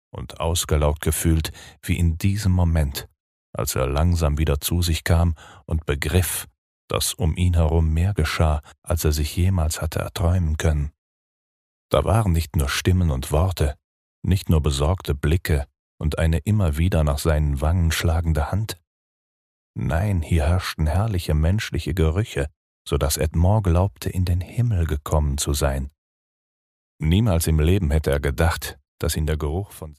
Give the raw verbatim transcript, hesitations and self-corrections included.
und ausgelaugt gefühlt wie in diesem Moment, als er langsam wieder zu sich kam und begriff, dass um ihn herum mehr geschah, als er sich jemals hatte erträumen können. Da waren nicht nur Stimmen und Worte, nicht nur besorgte Blicke und eine immer wieder nach seinen Wangen schlagende Hand. Nein, hier herrschten herrliche menschliche Gerüche, so dass Edmond glaubte, in den Himmel gekommen zu sein. Niemals im Leben hätte er gedacht, dass ihn der Geruch von